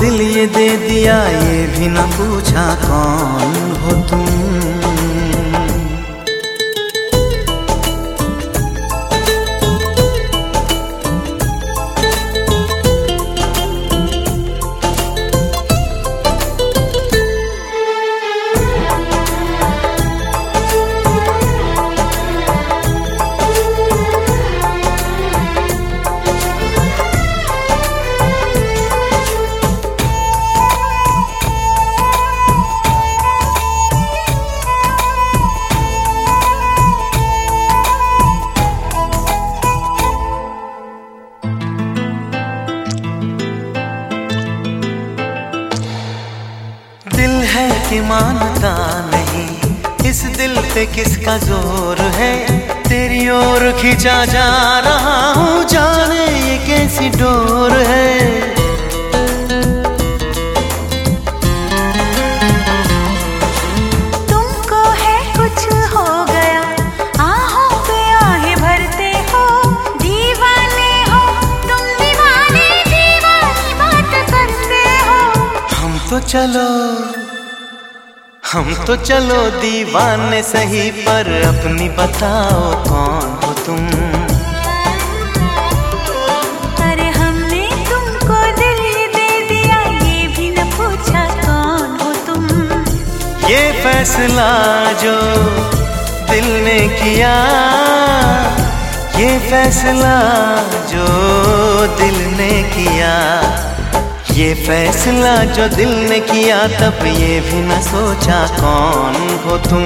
दिल ये दे दिया, ये भी न पूछा कौन हो तुम। दिल है कि मानता नहीं, इस दिल पे किसका जोर है। तेरी ओर खींचा जा रहा हूँ, जाने ये कैसी डोर है। तुमको है कुछ हो गया, आहों पे आहें भरते हो। दीवाने हो तुम, दीवाने दीवानी बात करते हो। हम तो चलो दीवाने सही, पर अपनी बताओ कौन हो तुम। अरे हमने तुमको दिल ही दे दिया, ये भी न पूछा कौन हो तुम। ये फैसला जो दिल ने किया, ये फैसला जो दिल ने किया, ये फैसला जो दिल ने किया, तब ये भी न सोचा कौन हो तुम।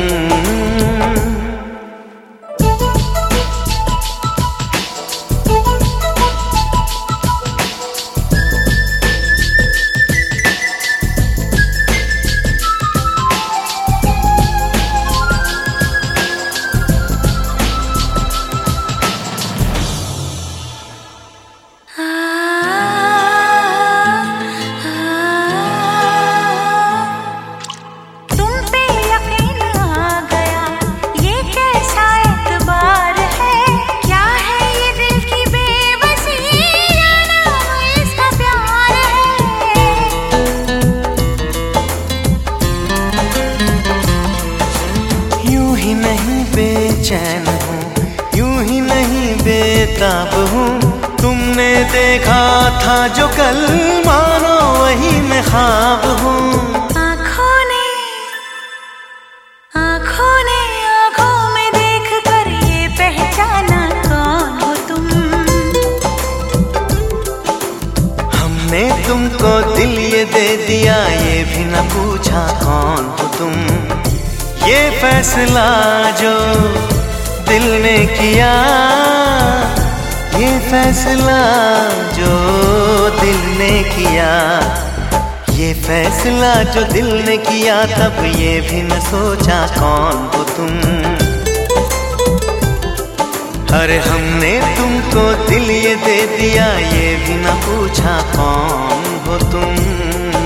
बेचैन हूँ, यूं ही नहीं बेताब हूँ। तुमने देखा था जो कल, मानो वही मैं ख्वाब हूँ। आँखों ने आँखों में देख कर ये पहचाना कौन हो तुम। हमने तुमको दिल ये दे दिया, ये भी न पूछा कौन हो तुम। ये फैसला जो दिल ने किया, ये फैसला जो दिल ने किया, ये फैसला जो दिल ने किया, तब ये भी न सोचा कौन हो तुम। अरे हमने तुमको दिल ये दे दिया, ये भी न पूछा कौन हो तुम।